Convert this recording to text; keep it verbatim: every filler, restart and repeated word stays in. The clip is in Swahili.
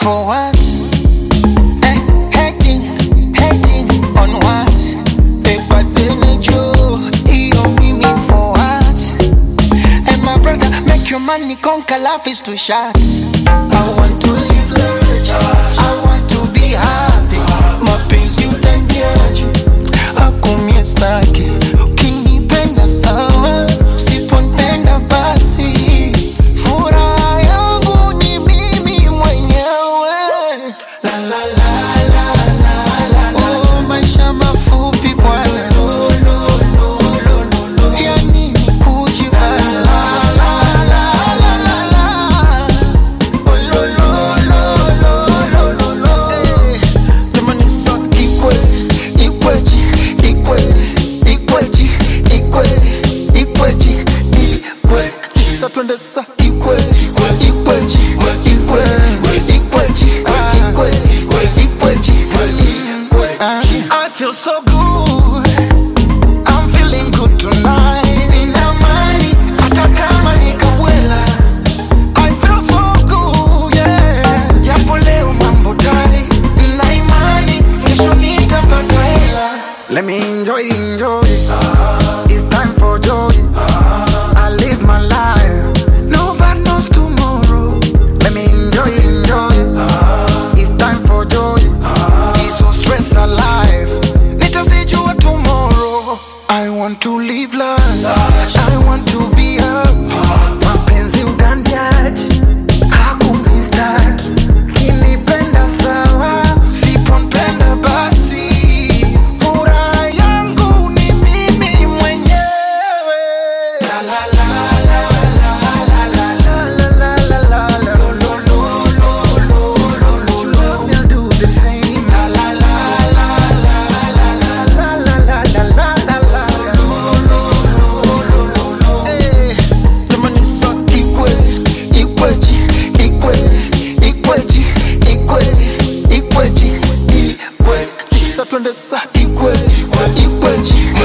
for what? Eh, hating, hating on what? Eh, but then you, you me for what? And my brother, make your money conquer, life is too short. I want to live large, I want to be happy. Mapenzi utaniaje, hakumie staki. Ukinipenda sawa, usiponipenda basi. Furaha yangu ni mimi mwenyewe. La la la la la la la. Oh, maisha mafupi bwana. Yani kujibana. La la la la la la. Oh lo lo lo lo lo lo. Eh, jamani so ikwe, ikweji, ikwe, ikweji, ikwe, ikweji, ikwe. Sa twende sa ikwe, ikweji, ikwe, ikweji, ikwe, ikweji, ikwe. I feel so good, I'm feeling good tonight. Nina amani, hata kama nikawela. I feel so good, yeah. Japo leo mambo dai, na imani, kesho nitapata hela. Let me enjoy, enjoy. It's time for joy. I live my life, nobody knows tomorrow. Let me enjoy, enjoy. It's time for joy. It's so stress alive. Nitasijua tomorrow. I want to live life, I want to be happy. Mapenzi utaniaje, hakuna staki. Kinipenda sawa, siponipenda basi. Furaha yangu ni mimi mwenyewe. La la la la la la la la la la la. Lo lo lo lo lo lo lo. We'll do the same. La la la la la la la la la la la la la. Lo lo lo lo lo. Eh, jamani so ikwe, ikweji, ikwe, ikweji, ikwe, ikweji, ikwe. Sa twende sa ikwe, ikweji.